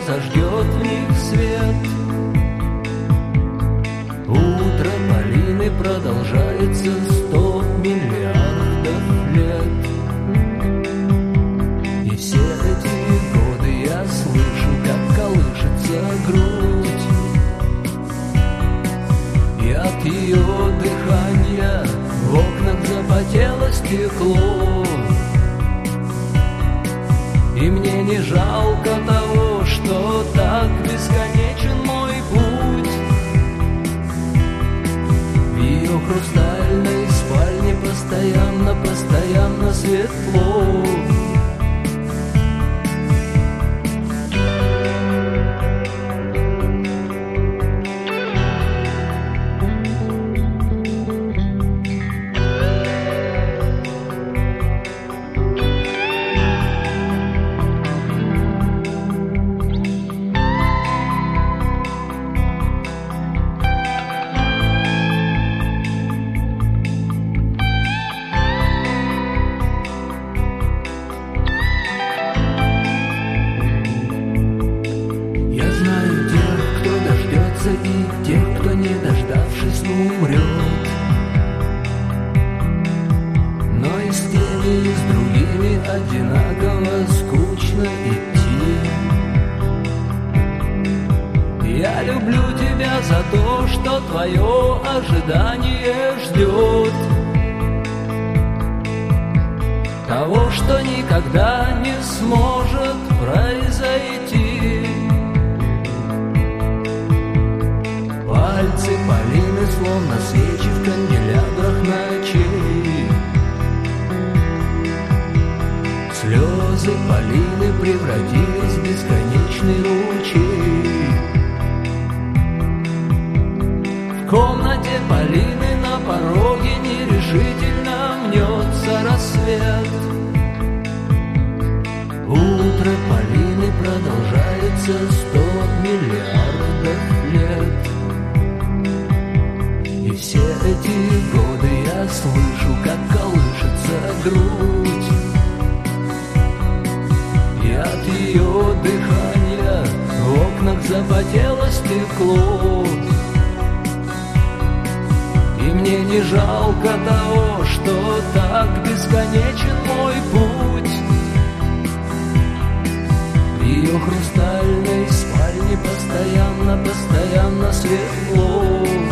зажгет в них свет. Утро Полины продолжается 100 миллиардов лет. И все эти годы я слышу, как колышется грудь, и от ее дыхания в окнах запотело стекло. И мне не жалко того, что так бесконечен мой путь. В ее хрустальной спальне постоянно светло. И тех, кто, не дождавшись, умрет. Но и с теми, и с другими одинаково скучно идти. Я люблю тебя за то, что твое ожидание ждет того, что никогда не сможет произойти. Пальцы Полины, словно свечи в канделябрах ночей. Слезы Полины превратились в бесконечный ручей. В комнате Полины на пороге нерешительно мнется рассвет. Утро Полины продолжается 100 миллиардов лет. И все эти годы я слышу, как колышется грудь, и от ее дыхания в окнах запотело стекло. И мне не жалко того, что так бесконечен мой путь. В ее хрустальной спальне постоянно светло.